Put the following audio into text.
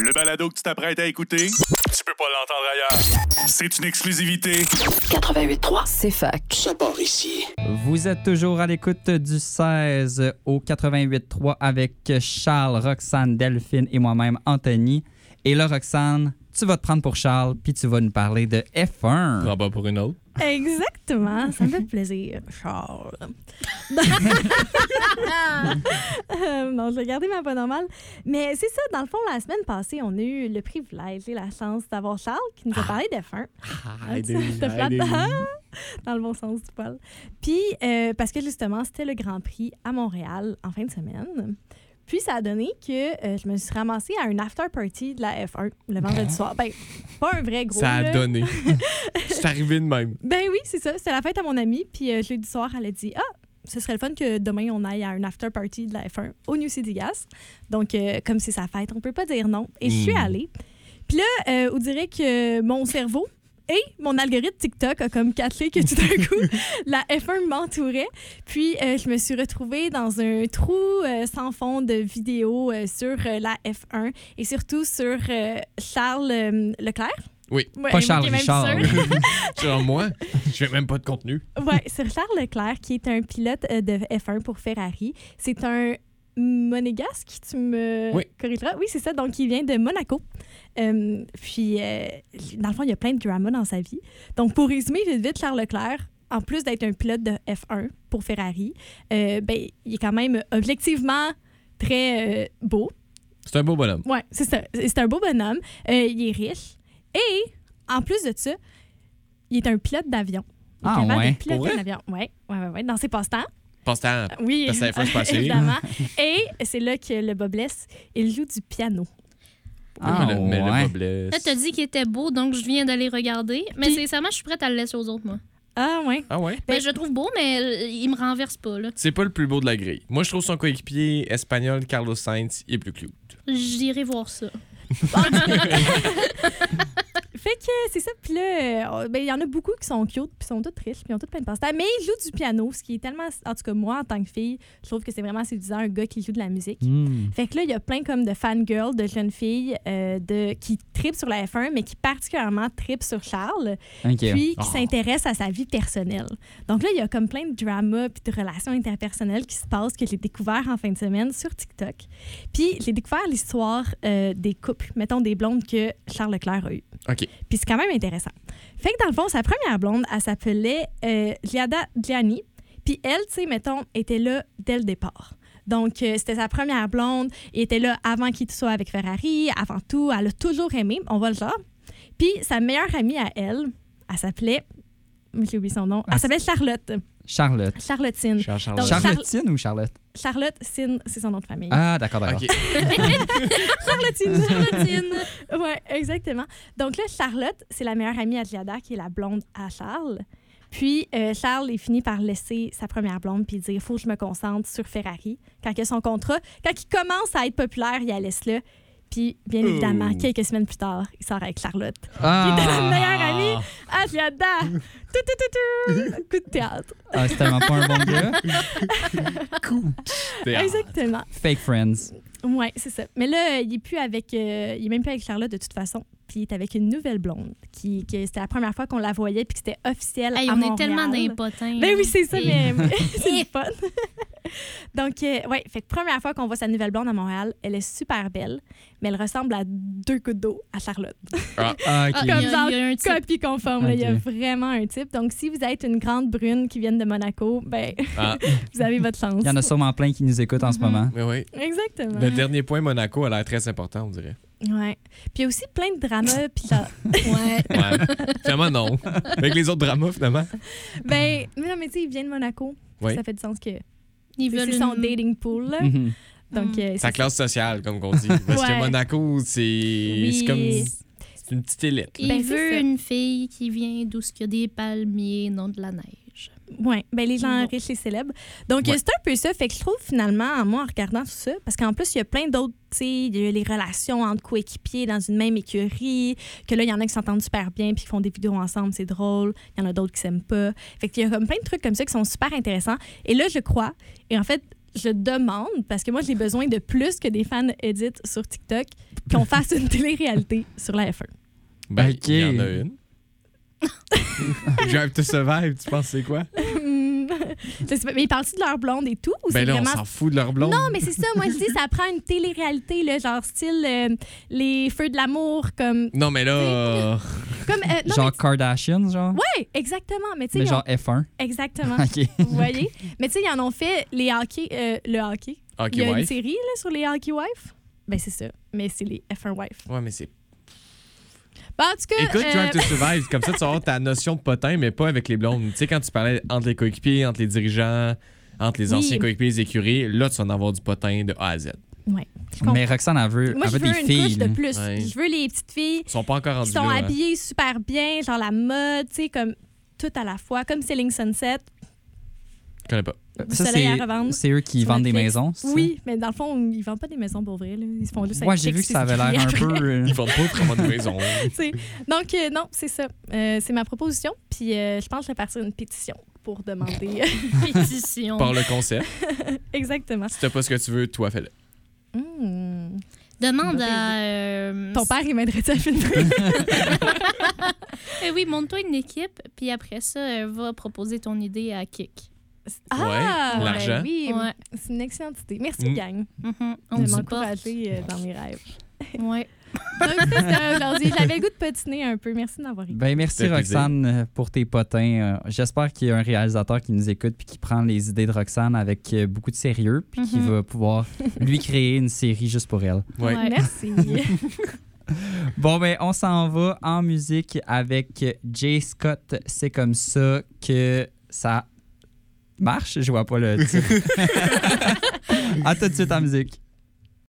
Le balado que tu t'apprêtes à écouter, tu peux pas l'entendre ailleurs. C'est une exclusivité. 88.3, c'est fac. Ça part ici. Vous êtes toujours à l'écoute du 16 au 88.3 avec Charles, Roxane, Delphine et moi-même, Anthony. Et là, Roxane, tu vas te prendre pour Charles puis tu vas nous parler de F1. Prends pas pour une autre. Exactement, ça me fait plaisir, Charles. Non, je vais garder ma voix normale. Mais c'est ça, dans le fond, la semaine passée, on a eu le privilège et la chance d'avoir Charles qui nous a parlé d'F1. T'as fait dans le bon sens du poil. Puis, parce que justement, c'était le Grand Prix à Montréal en fin de semaine. Puis, ça a donné que je me suis ramassée à un after-party de la F1 le vendredi soir. Ben, pas un vrai gros. Ça a là. donné. C'est arrivé de même. Ben oui, c'est ça. C'était la fête à mon amie. Puis, jeudi soir, elle a dit « Ah, ce serait le fun que demain, on aille à un after-party de la F1 au New City Gas. » Donc, comme c'est sa fête, on peut pas dire non. Et je suis allée. Puis là, on dirait que mon cerveau et mon algorithme TikTok a comme catché que tout d'un coup, la F1 m'entourait. Puis, je me suis retrouvée dans un trou sans fond de vidéos sur la F1 et surtout sur Charles Leclerc. Oui. Ouais, Pas Charles qui est même Richard. sûr. Sur moi, je fais même pas de contenu. Oui, sur Charles Leclerc, qui est un pilote de F1 pour Ferrari. C'est un monégasque, tu me corrigeras. Oui, c'est ça. Donc, il vient de Monaco. Puis, dans le fond, il y a plein de drama dans sa vie. Donc, pour résumer vite, Charles Leclerc, en plus d'être un pilote de F1 pour Ferrari, il est quand même objectivement très beau. C'est un beau bonhomme. Oui, c'est ça. C'est un beau bonhomme. Il est riche. Et, en plus de ça, il est un pilote d'avion. Il est capable de piloter un avion. Oui, dans ses passe-temps. Passe-temps. Oui, Parce que ça fait passer. évidemment. Et c'est là que le bas blesse. Il joue du piano. Mais le bas blesse. Là, t'as dit qu'il était beau, donc je viens d'aller regarder. Mais Puis- sincèrement, je suis prête à le laisser aux autres, moi. Ah, oui. Ah ouais? Ben, je le trouve beau, mais il me renverse pas, là. C'est pas le plus beau de la grille. Moi, je trouve son coéquipier espagnol, Carlos Sainz, il est plus cute. J'irai voir ça. Fait que c'est ça. Puis là, il y en a beaucoup qui sont cute, puis sont toutes riches, puis ils ont toutes plein de passe-temps. Mais ils jouent du piano, ce qui est tellement... En tout cas, moi, en tant que fille, je trouve que c'est vraiment séduisant, un gars qui joue de la musique. Fait que là, il y a plein comme de fangirls, de jeunes filles qui trippent sur la F1, mais qui particulièrement trippent sur Charles, puis qui s'intéressent à sa vie personnelle. Donc là, il y a comme plein de dramas puis de relations interpersonnelles qui se passent que j'ai découvert en fin de semaine sur TikTok. Puis j'ai découvert l'histoire des couples, mettons des blondes que Charles Leclerc a eues. OK. Puis c'est quand même intéressant. Fait que dans le fond, sa première blonde, elle s'appelait Giada Gianni. Puis elle, tu sais, mettons, était là dès le départ. Donc, c'était sa première blonde. Elle était là avant qu'il soit avec Ferrari, avant tout. Elle a toujours aimé, on va le dire. Puis sa meilleure amie à elle, elle s'appelait... J'ai oublié son nom. Elle s'appelait Charlotte. Charlottine. Donc, Charlottine ou Charlotte? Charlotte Sin, c'est son nom de famille. Ah, d'accord. OK. Charlottine. Oui, exactement. Donc là, Charlotte, c'est la meilleure amie à Giada, qui est la blonde à Charles. Puis, Charles, il finit par laisser sa première blonde puis dire « Faut que je me concentre sur Ferrari. » Quand il a son contrat, quand il commence à être populaire, il la laisse là. Puis, bien évidemment, quelques semaines plus tard, il sort avec Charlotte, qui était la meilleure amie à Giada. Coup de théâtre. Ah, c'est tellement pas un bon gars. Exactement. Fake friends. Oui, c'est ça. Mais là, il est même plus avec Charlotte de toute façon. Puis il est avec une nouvelle blonde. C'était la première fois qu'on la voyait puis que c'était officiel Hey, à on Montréal. est tellement d'impotents. Ben oui, c'est ça, mais c'est le fun. Donc, fait que première fois qu'on voit sa nouvelle blonde à Montréal, elle est super belle, mais elle ressemble à 2 gouttes d'eau à Charlotte. OK. Comme il y a genre un type. copie conforme. Là, il y a vraiment un type. Donc, si vous êtes une grande brune qui vient de Monaco, ben vous avez votre chance. Il y en a sûrement plein qui nous écoutent en ce moment. Mais oui. Exactement. Le dernier point, Monaco, a l'air très important, on dirait. Ouais. Puis il y a aussi plein de dramas. Puis là... Ouais. Finalement, non. Avec les autres dramas, finalement. Ben, non, mais tu sais, il vient de Monaco. Oui. Ça fait du sens que Ils veulent c'est son dating pool. Là. Mhm. Donc, Sa classe sociale, comme on dit. Parce que Monaco, c'est comme... C'est une petite élite. Il Ben, c'est veut ça. une fille qui vient d'où il y a des palmiers, non de la neige. Oui, ben les gens riches et célèbres. Donc, c'est un peu ça. Fait que je trouve finalement, moi, en regardant tout ça, parce qu'en plus, il y a plein d'autres, tu sais, il y a les relations entre coéquipiers dans une même écurie, que là, il y en a qui s'entendent super bien puis qui font des vidéos ensemble, c'est drôle. Il y en a d'autres qui s'aiment pas. Fait qu'il y a comme plein de trucs comme ça qui sont super intéressants. Et là, je crois, et en fait, je demande, parce que moi, j'ai besoin de plus que des fans edit sur TikTok, qu'on fasse une télé-réalité sur la F1. Ben, Ok. il y en a une. Drive to Survive, tu penses c'est quoi? Je sais pas, mais ils parlent-tu de leur blonde et tout? Ou Ben c'est là, on vraiment... s'en fout de leur blonde. Non, mais c'est ça, moi je dis, ça prend une télé-réalité, là, genre style les Feux de l'amour, comme... Non, mais là... comme non, Genre Kardashians, genre? ouais, exactement. Mais tu sais, Mais ils genre ont- F1. Exactement. OK. Vous voyez? Mais tu sais, ils en ont fait les hockey, le hockey. Hockey Il y a une wife. série là, sur les hockey wives. Ben c'est ça, mais c'est les F1 wives. Ouais, mais c'est... Ben, en tout cas, Écoute, Drive to Survive, comme ça, tu vas avoir ta notion de potin, mais pas avec les blondes. Tu sais, quand tu parlais entre les coéquipiers, entre les dirigeants, entre les Oui. anciens coéquipiers, les écuries, là, tu vas en avoir du potin de A à Z. ouais, je comprends. Mais Roxane, elle veut, Moi, elle je veut veux des une filles. couche là. de plus. Ouais. Je veux les petites filles Ils sont pas encore qui rendus sont là. hein. habillées super bien, genre la mode, tu sais, comme tout à la fois, comme Selling Sunset. Je connais pas. Du Ça, soleil à revendre c'est eux qui sur vendent des Netflix. maisons, c'est ça? Oui, mais dans le fond, ils vendent pas des maisons pour vrai. Là. Ils se font juste Ouais, un j'ai check vu que ça avait ses l'air un écrits peu... Ils vendent pas vraiment de maison. Tu sais. Donc, non, c'est ça. C'est ma proposition. Puis, je pense que je vais partir une pétition pour demander. Pétition. Par le concept. Exactement. Si t'as pas ce que tu veux, toi, fais-le. Hmm. Demande à... Ton père, il m'aiderait-tu à filmer? oui, monte-toi une équipe, puis après ça, va proposer ton idée à Kik. Ah! Ouais, l'argent. ben oui, Ouais. c'est une excellente idée. Merci, Mm. gang, On de te supporte. m'encourager dans mes rêves. Ouais. Donc, c'est ça aujourd'hui. J'avais le goût de patiner un peu. Merci d'avoir écouté. Ben, merci Ça fait plaisir. Roxane pour tes potins. J'espère qu'il y a un réalisateur qui nous écoute puis qui prend les idées de Roxane avec beaucoup de sérieux puis qui Mhm. va pouvoir lui créer une série juste pour elle. Ouais. Ouais. Merci. Bon, ben, on s'en va en musique avec Jay Scott. C'est comme ça que ça marche. Je vois pas le titre. À tout de suite en musique.